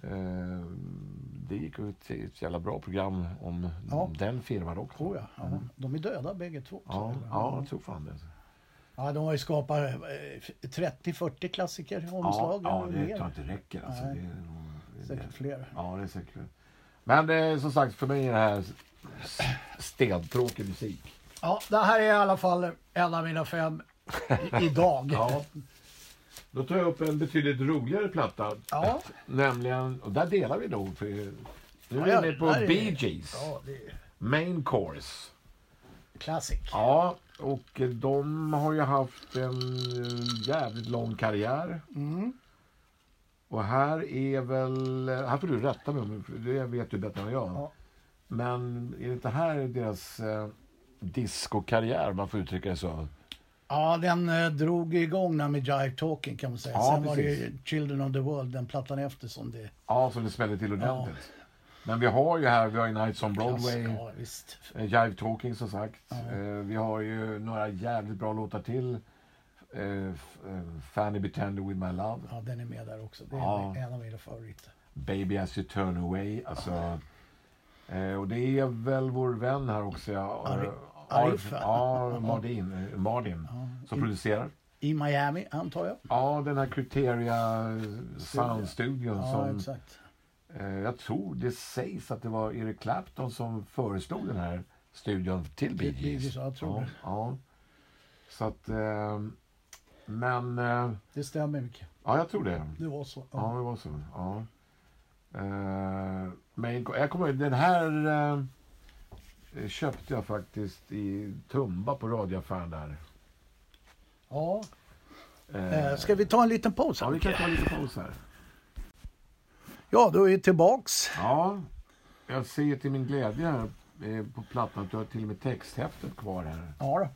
Det gick ut ett jävla bra program om den firman också. Oh ja. De är döda bägge två. Ja, jag tror fan det. Ja, de har ju skapat 30-40 klassiker omslag. Ja, det tror jag inte räcker. Alltså. Det är säkert fler. Ja, det är säkert fler. Men som sagt, för mig är det här stentråkig musik. Ja, det här är i alla fall en av mina 5 idag. Ja. Då tar jag upp en betydligt roligare platta. Ja. Nämligen, och där delar vi nog. För nu är vi på Bee Gees. Ja, det är Main Chorus. classic. Ja, och de har ju haft en jävligt lång karriär. Och här är väl, här får du rätta mig om det vet du bättre än jag. Ja. Men är det inte här deras disco-karriär, man får uttrycka det så? Ja, den drog igång med Jive Talking kan man säga. Ja, sen precis. var det ju Children of the World, den plattan efter som det... Ja, som det smällde till ordentligt. Men vi har ju Nights on Broadway, Ja, visst. Jive Talking som sagt. Vi har ju några jävligt bra låtar till. Fanny Be Tender With My Love. Ja, den är med där också. Det är en av mina favoriter. Baby As You Turn Away. Alltså, och det är väl vår vän här också. Arif. Mardin som producerar. I Miami, antar jag. Ja, den här Criteria Soundstudion som... Exakt. Jag tror det sägs att det var Eric Clapton som föreslog den här studion till Bee Gees. Jag tror det. Ja. Så att... men... Det stämmer mycket. Ja, jag tror det. Det var så. Ja, det var så. Ja. Men jag kommer ihåg, den här köpte jag faktiskt i Tumba på radioaffären där. Ja. Ska vi ta en liten paus här? Ja, vi kan ta en liten paus här. Ja, då är vi tillbaks. Ja, jag ser till min glädje här på plattan att du har till och med texthäftet kvar här. Ja då.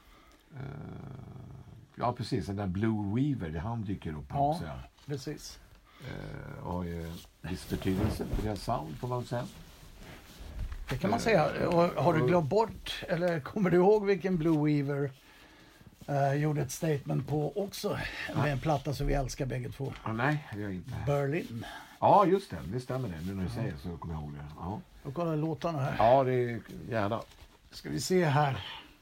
Ja, precis. Den där Blue Weaver, han dyker upp här också. Ja, precis. Och viss betydelse för deras sound, får man säga. Det kan man säga. Och har du glömt bort, eller kommer du ihåg vilken Blue Weaver gjorde ett statement på också? Med en platta som vi älskar bägge två. Nej, det gör jag inte. Berlin. Ja, just det stämmer det. Nu när du säger så kommer jag ihåg det. Ja. Och kolla låtarna här. Ja, det är gärna. Ska vi se här.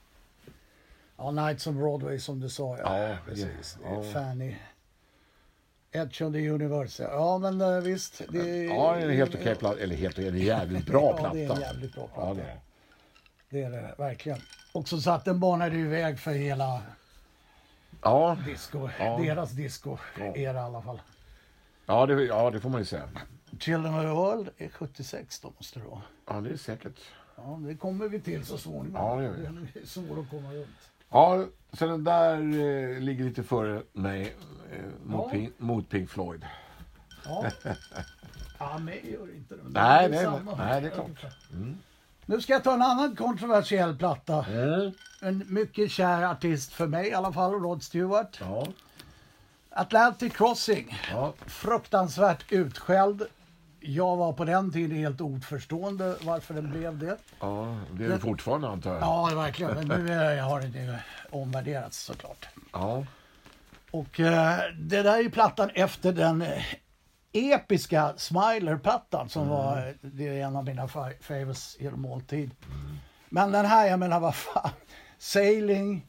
Ja, Nights on Broadway som du sa. Ja, precis. Ja. Fanny. Edge of the Universe. Ja, men visst. Det är en helt okej platta. Eller helt okej, en jävligt bra platta. Ja, det är en jävligt bra platta. Ja, det är. Det är det, verkligen. Och så satt den banade iväg för hela disco. Ja. Deras disco är det i alla fall. Ja, det får man ju säga. Children of the World är 76 då, måste det vara. Ja, det är säkert. Ja, det kommer vi till så småningom. Ja, det gör vi. Det är svårt att komma runt. Ja, så den där ligger lite före mig mot Pink Floyd. Ja, mig gör inte det. Nej, det är klart. Nu ska jag ta en annan kontroversiell platta. En mycket kär artist för mig i alla fall, Rod Stewart. Ja. Atlantic Crossing. Ja. Fruktansvärt utskälld. Jag var på den tiden helt oförstående varför den blev det. Ja, det är det fortfarande antar jag. Ja, verkligen. Men nu har det ju omvärderats såklart. Ja. Och det där är plattan efter den episka Smiler-plattan som var det är en av mina favorites genom måltid. Men den här, jag menar vad fan. Sailing,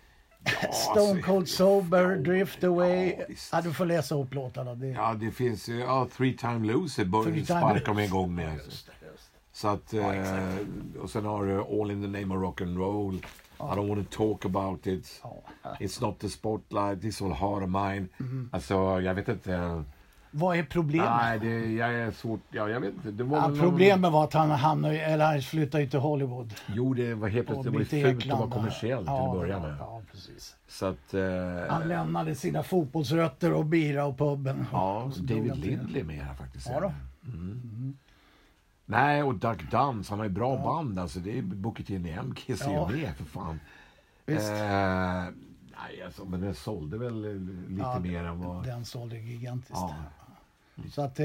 Stone Cold Sober, Drift Away. Ja, du får läsa upp låtarna. Ja, det finns Three Time Loser sparkar de igång med. Just det. Så att, och sen har du All in the Name of Rock and Roll. I don't want to talk about it. It's not the spotlight, it's all heart of mine. Alltså, jag vet inte. Vad är problemet? Nej, jag är svårt. Ja, jag vet inte. Det var problemet var att han flyttade till Hollywood. Jo, det var helt plötsligt. Det var ju fult att vara kommersiellt till att börja med. Ja, precis. Så att, han lämnade sina fotbollsrötter och bira och puben. Ja, David Lindley är med här faktiskt. Ja då. Nej, och Duck Dance, han har ju bra band. Alltså, det är Booker T. Kiss är ju med, för fan. Visst. Nej, alltså, men den sålde väl lite mer än vad... Den sålde gigantiskt. Ja. Så att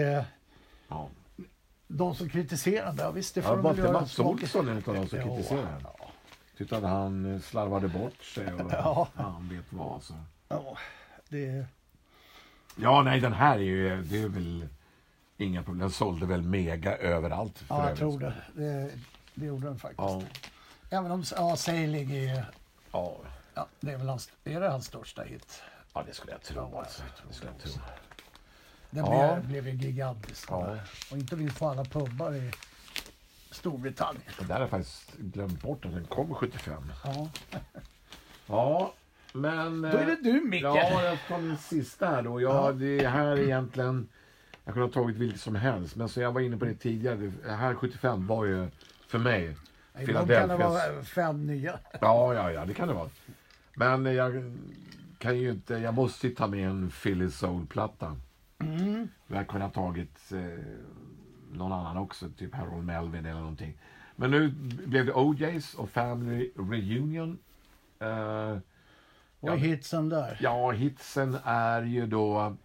de som kritiserade, visst det får de väl väl göra. göra. Mats Olsson är en av de som kritiserade. Tyckte att han slarvade bort sig och han vet vad. Så. Ja, det... Ja, nej, den här är ju, det är väl Inga problem. Den sålde väl mega överallt. Ja, jag tror det. Det gjorde den faktiskt. Ja. Även om Sailing är... Ja. Ja, det är väl hans största hit. Ja, det skulle jag tro. Alltså. Det skulle jag tro. Den blev ju gigantisk. Ja. Och inte minst på alla pubbar i Storbritannien. Och där har jag faktiskt glömt bort att den kom 75. Ja. Ja, men... Då är det du, Micke. Ja, jag tar min sista här då. Ja, det här är egentligen... Jag kunde ha tagit vilket som helst. Men så jag var inne på det tidigare. Det här 75 var ju för mig Philadelphia. Kan det vara 5 nya? Ja, det kan det vara. Men jag kan ju inte... Jag måste ta med en Philly Soul-platta. Jag hade kunnat tagit någon annan också. Typ Harold Melvin eller någonting. Men nu blev det OJs och Family Reunion. Vad är hitsen där? Ja, hitsen är ju då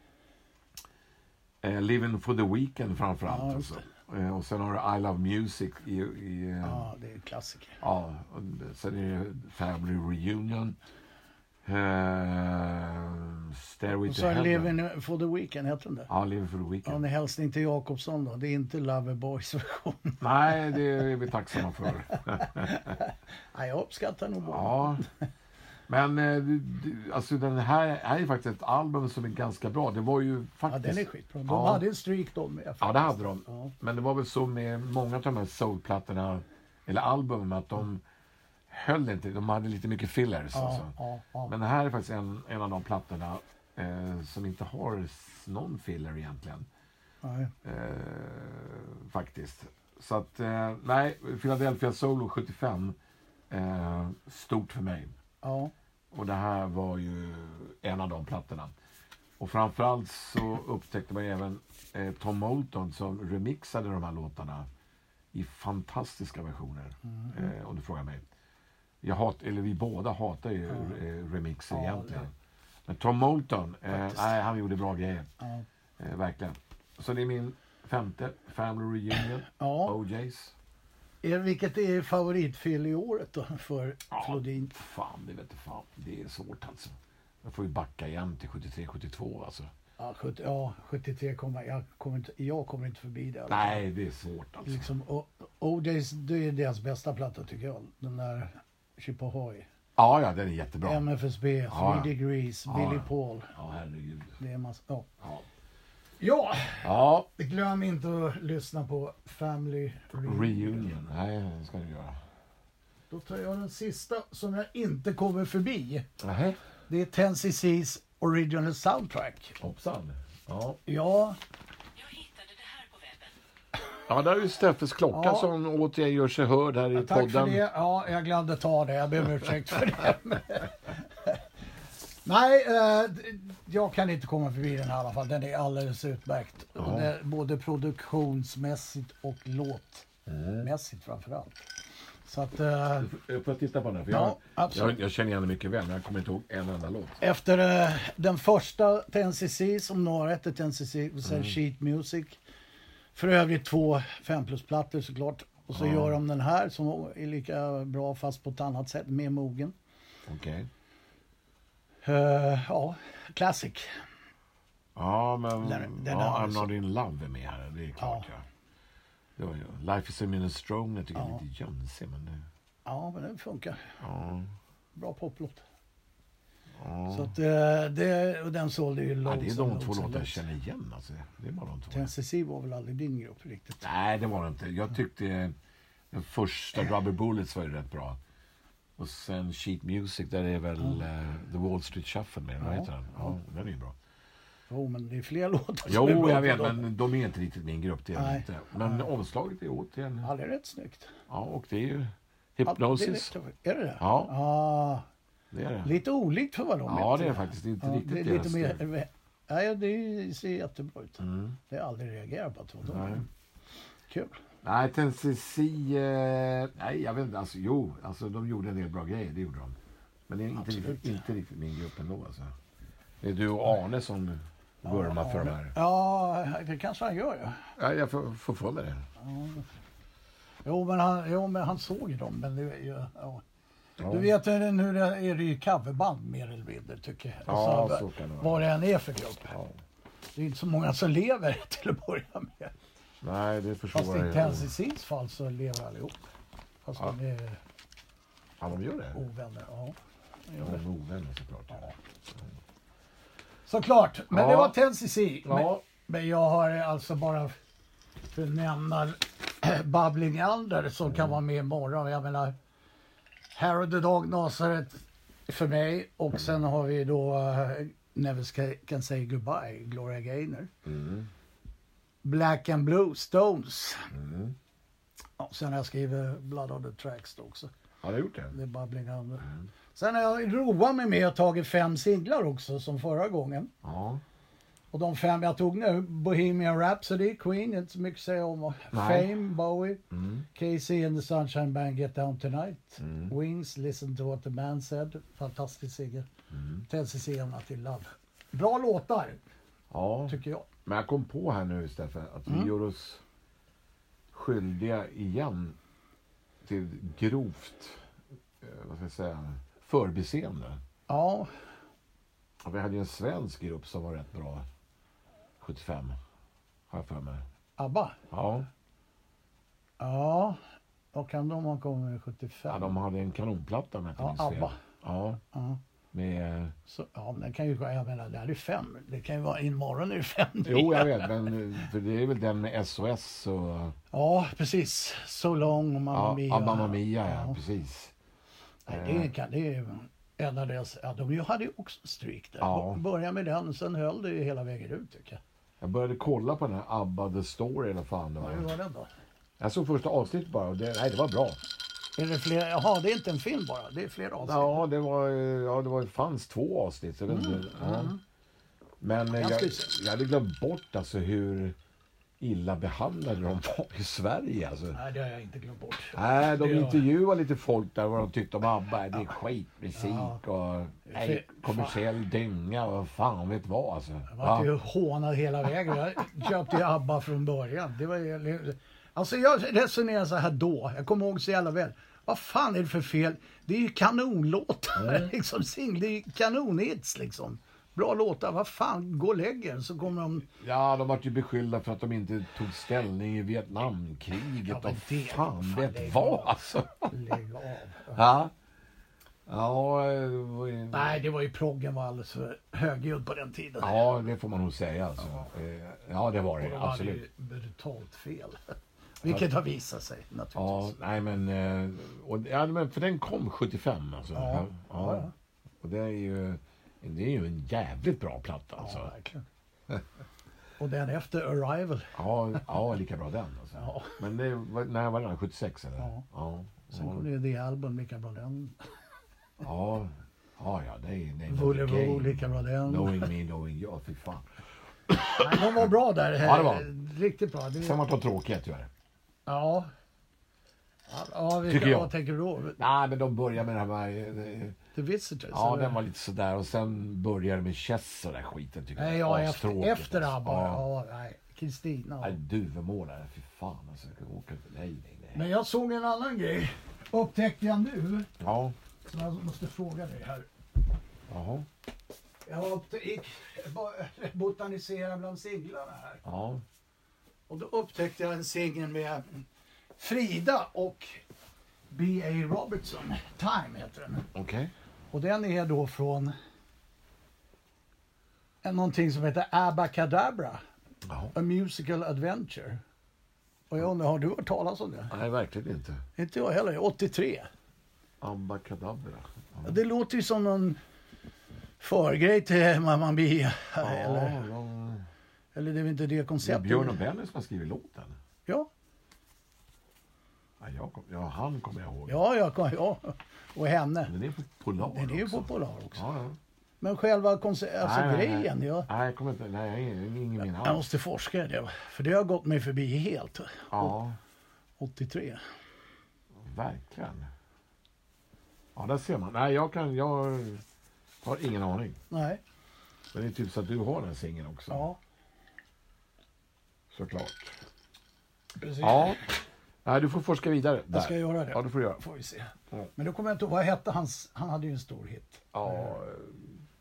Living for the Weekend framförallt. Ja, alltså. Och sen har du I Love Music ja, det är en klassiker. Ja, och sen är det Family Reunion. Stairway och to så är Heaven. Living for the Weekend, heter den det? Ja, Living for the Weekend. Ja, en hälsning till Jakobsson då. Det är inte Loverboys version. Nej, det är vi tacksamma för. Ja, jag uppskattar nog bara. Ja. Men alltså den här är faktiskt ett album som är ganska bra. Det var ju faktiskt... Ja, den är skitbra. De hade en streak de med. Ja, det hade de. Ja. Men det var väl så med många av de här soulplattorna eller albumen att de höll inte. De hade lite mycket fillers. Alltså. Ja. Men det här är faktiskt en av de plattorna som inte har någon filler egentligen. Nej. Faktiskt. Så att, nej, Philadelphia Soul 75 stort för mig. Ja. Och det här var ju en av de plattorna. Och framförallt så upptäckte man även Tom Moulton som remixade de här låtarna i fantastiska versioner. Om du frågar mig. Vi båda hatar ju remixer egentligen. Men Tom Moulton, nej, han gjorde bra grejer. Verkligen. Så det är min 5:e Family Reunion, OJs. Vilket är favoritfil i året då för Flodin? Fan, det vet jag fan. Det är svårt alltså. Jag får ju backa igen till 73-72 alltså. Ja, 73 jag kommer inte förbi det. Nej, det är svårt alltså. Liksom, OJs, det är deras bästa platta tycker jag. Den där Chip Ahoy. Ja, den är jättebra. MFSB, 3 Degrees, Billy Paul. Ja, herregud. Det är massa, Ja. Glöm inte att lyssna på Family Reunion. Nej, det ska du göra. Då tar jag den sista som jag inte kommer förbi. Nej. Det är 10cc's Original Soundtrack. Hoppsan. Ja. Ja. Jag hittade det här på webben. Ja, där är ju Steffes klocka som återigen gör sig hörd här i Tack podden. för det. Ja, jag glömde ta det. Jag ber ursäkt för det. Nej, jag kan inte komma förbi den här i alla fall. Den är alldeles utmärkt. Ja. Både produktionsmässigt och låtmässigt framförallt. Så att, jag får titta på den här, för jag känner igen den mycket väl, men jag kommer inte ihåg en enda låt. Efter den första 10cc som några hette 10cc och sen Sheet Music. För övrigt 2 5+-plattor såklart. Och så gör de den här som är lika bra fast på ett annat sätt, mer mogen. Okej. Classic. Ja, men I'm Not In Love är med här, det är klart. Ja. Det var ju Life Is A Minestrone, jag tycker är lite jönsig, men det... Ja, men den funkar. Ja. Bra poplåt. Ja. Så att den sålde ju det är de 2 låtar jag känner igen, alltså. Det är bara de 2. 10cc var väl aldrig din grupp riktigt? Nej, det var det inte. Jag tyckte den första Rubber Bullets var ju rätt bra. Och sen Sheet Music, där är väl The Wall Street Shuffle med, vad heter den? Ja, den är ju bra. Jo, men det är fler låtar som är bra. Jag vet, men de är inte riktigt min grupp, det är inte. Men omslaget är återigen... Ja, det är rätt snyggt. Ja, och det är ju Hypnosis. Är det? Ja. Det är det. Lite olikt för vad de heter. Ja, det är faktiskt inte riktigt det är lite mer... Nej, det ser jättebra ut. Det har jag aldrig reagerat på. Kul. Nej, 10cc... nej, jag vet inte. Alltså, de gjorde en del bra grejer, det gjorde de. Men det är inte riktigt min grupp ändå, alltså. Det är du och Arne som vurmar för de här. Ja, det kanske han gör, ja. Jag får följa det. Jo, men han såg dem. Men det är ju... Ja. Du vet nu är det ju coverband mer eller mindre, tycker jag. Ja, så kan det vara. Vad det än är för grupp. Ja. det är inte så många som lever till att börja med. Nej, det Fast försvårar i Tennessees fall så lever allihop. Fast de är Ja, de gör det. ovänner. Ja, de gör De det. är ovänner såklart. Ja. Såklart, men Ja. det var Tennessee. Ja. Men jag har alltså bara för att nämna Bubbling Under som kan vara med imorgon. Jag menar, Harold the Dog Nazareth för mig och sen har vi då Never Can Say Goodbye, Gloria Gaynor. Mm. Black and Blue, Stones. Mm. Ja, sen har jag skrivit Blood on the Tracks då också. Har du gjort det? Det är Bubbling Under. Sen har jag roat mig med att tagit 5 singlar också som förra gången. Ja. Och de 5 jag tog nu, Bohemian Rhapsody, Queen, inte så mycket att säga om. Nej. Fame, Bowie, Mm. Casey and the Sunshine Band, Get Down Tonight. Mm. Wings, Listen to what the man said. Fantastisk seger. Mm. Tennessee till Love. Bra låtar, Ja. tycker jag. Men jag kom på här nu, Stefan, att vi gör oss skyldiga igen till grovt, vad ska jag säga, förbiseende. Ja, Och vi hade ju en svensk grupp som var rätt bra 75, har jag för mig. ABBA. Ja, Ja, och kan de ha kommit 75? ja de hade en kanonplatta om jag inte Ja, minns fel. ABBA. Ja, Ja. med... Så, ja, men den kan ju, jag menar, det här är 5. Det kan ju vara, imorgon är det 5. Jo, jag vet, men för det är väl den med SOS och... Ja, precis. So long och Mamma Mia. Ja, Mamma Mia, ja, precis. Nej, det är en av deras... Ja, de hade ju också stryk där. Ja. Börja med den, sen höll det ju hela vägen ut, tycker jag. Jag började kolla på den här ABBA The Story eller fan det Ja, hur var. var den då? Jag såg första avsnittet bara och det var bra. Är det fler? Jaha, det är inte en film bara. Det är fler avsnitt. Ja, det fanns 2 avsnitt. Så jag vet inte. Ja. Men jag hade glömt bort alltså hur illa behandlade de var i Sverige. Alltså. Nej, det har jag inte glömt bort. Nej, de Det har- intervjuade lite folk där vad de tyckte om ABBA. Det är skitmusik Ja. och kommersiell dynga och fan vet vad alltså. Jag var ju hånad hela vägen. Jag köpte ju ABBA från början. Det var ju... Alltså jag resonerade så här då. Jag kommer ihåg så jävla väl. Vad fan är det för fel? Det är ju kanonlåtar. Liksom, det är ju kanonhits liksom. Bra låtar. Vad fan, gå och lägg er. Så kommer de... Ja, de var ju beskyllda för att de inte tog ställning i Vietnamkriget. Ja, men och det- fan fan, vet lägg vad av. alltså. Lägg av. Ja. Ja, det var ju... Nej, det var ju proggen var alldeles för högljudd på den tiden. Ja, det får man nog säga alltså. Ja, det var Och det. de hade Absolut. ju brutalt fel. Vilket har visat sig Ja, naturligtvis. nej men... men för den kom 75 alltså. Ja. Ja. Och det är ju en jävligt bra platta alltså. Ja, verkligen. Och den efter Arrival. Ja, lika bra den alltså. Ja. Men det var, när var den? 76 eller? Ja. Ja. Sen kom det ju The Album, lika bra den. Ja, det är Volevo, lika bra den. Knowing me, knowing you, fy fan. Nej, de var bra där. Ja, det var. Riktigt bra. Sen var de tråkiga tyvärr. Ja. Ja, Tycker jag. Vad tänker du då? Nej, men de börjar med det här med... The Visitors? Ja, eller? den var lite sådär. Och sen börjar det med Chess och den skiten tycker Nej, jag. ja, Astråkigt, efter alltså. ABBA. Ja, nej. Kristina. Nej, duvemålare, fy fan alltså. Jag ska åka till nej. Men jag såg en annan grej. Upptäckte jag nu. Ja, Som jag måste fråga dig här. jaha. Jag botaniserade bland singlarna här. Ja, Och då upptäckte jag en singel med Frida och B.A. Robertson. Time heter den. okej. Och den är då från någonting som heter Abacadabra. Ja. A Musical Adventure. Och jag undrar, har du hört talas om det? Nej, verkligen inte. Inte jag heller, 83. Abacadabra. Ja. Det låter ju som någon förgrej till Mamma Mia. Ja, Eller det är väl inte det det är konceptet. Björn och Benny som har skrivit låten. Ja, Han kommer jag ihåg. ja. Och henne. Den är på Polar Den är ju också. populär också. Ja. Men själva grejen, nej. ja. Nej, jag kommer inte... Nej, jag har ingen minne Jag alls. måste forska i det. För det har gått mig förbi helt. Ja, 83. verkligen. Ja, där ser man. Nej, jag har ingen aning. Nej, Men det är typ så att du har den singeln också. ja. Såklart. Precis. Ja. Nej, du får forska vidare. Jag ska göra det. Ja, det får du göra. Får vi se. Ja. Men då kommer jag inte ihåg, vad hette han hade ju en stor hit. Ja,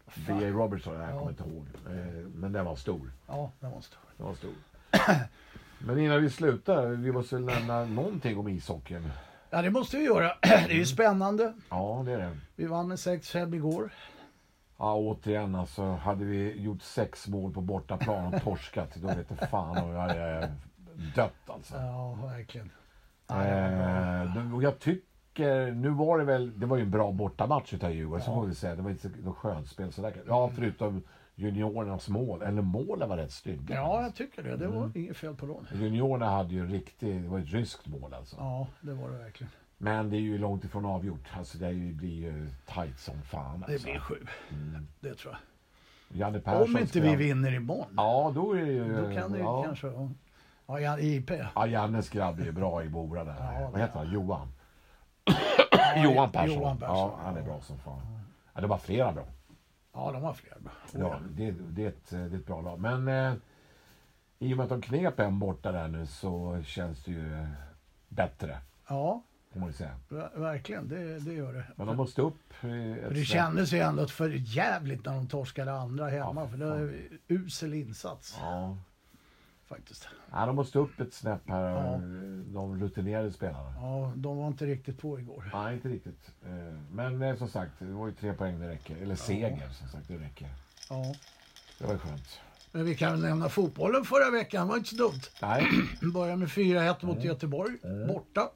B.A. Robertson, jag kommer inte ihåg. Men den var stor. Ja, den var stor. Den var stor. Men innan vi slutar, vi måste nämna någonting om ishockeyn. Ja, det måste vi göra. Det är ju spännande. Ja, det är det. Vi vann med 6-5 igår. Ja, återigen alltså, hade vi gjort 6 mål på bortaplan och torskat, då vet jag fan om jag är dött alltså. Ja, verkligen. Och jag tycker, nu var det väl, det var ju en bra bortamatch utav Djurgården, så får vi säga. Det var inte något skönt spel sådär. Ja, förutom juniorernas mål, eller målen var rätt snygga. Ja, jag tycker det. Det var inget fel på dem. Juniorerna hade ju det var ett ryskt mål alltså. Ja, det var det verkligen. Men det är ju långt ifrån avgjort. Alltså det blir ju tajt som fan. Alltså. Det blir 7. Det tror jag. Janne Persson, om inte vi vinner imorgon. Ja, då är det ju... Då kan det ju kanske... Ja, IP. Ja, Jannes grabb är ju bra i Mora där. Ja, vad heter han? Johan? Johan Persson. Persson. Ja, han är bra som fan. Ja, det var flera bra. Ja, de var flera bra. Ja, det är ett bra lag. Men i och med att de knep en borta där nu så känns det ju bättre. Ja, det måste säga. Verkligen. Det gör det. Men de måste upp. Det kändes ju ändå för jävligt när de torskade andra hemma. För det var en usel insats. Ja. Faktiskt. Ja, de måste upp ett snäpp här. Ja. De rutinerade spelarna. Ja, de var inte riktigt på igår. Nej, inte riktigt. Men som sagt, det var ju 3 poäng det räcker. Eller seger som sagt, det räcker. Ja. Det var ju skönt. Men vi kan nämna fotbollen förra veckan. Det var inte så dumt. Nej. Började med 4-1 mot Göteborg. Borta.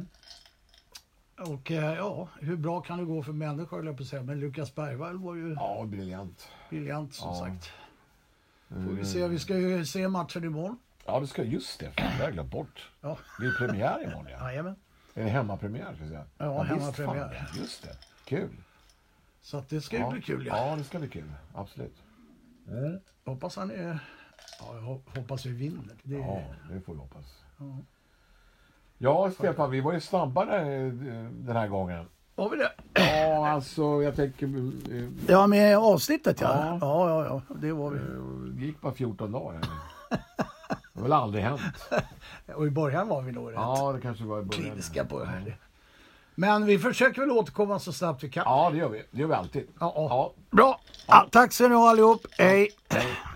Och ja, hur bra kan det gå för människor, eller på att säga. Men Lukas Bergvall var ju... Ja, briljant. Briljant som sagt. Får vi se, vi ska ju se matchen imorgon. Ja, det ska just det. Jag har glömt bort. Ja. Det är premiär imorgon. Ja. Jajamän. Är det hemmapremiär, ska jag säga? Ja, hemmapremiär. Just det. Kul. Så att det ska ju bli kul. Ja, det ska bli kul. Absolut. Hoppas han är... Ja, jag hoppas vi vinner. Ja, det får vi hoppas. Ja, Stefan, vi var ju snabbare den här gången. Var vi det? Ja, alltså jag tänker... Ja, med avsnittet, ja. Ja, det var vi. Det gick bara 14 dagar. Det har väl aldrig hänt. Och i början var vi nog rätt. Ja, det kanske var i början. Kliniska på det här. Men vi försöker väl återkomma så snabbt vi kan. Ja, det gör vi. Det gör vi alltid. Ja. Bra. Ja, tack så ni allihop. Hej. Hej.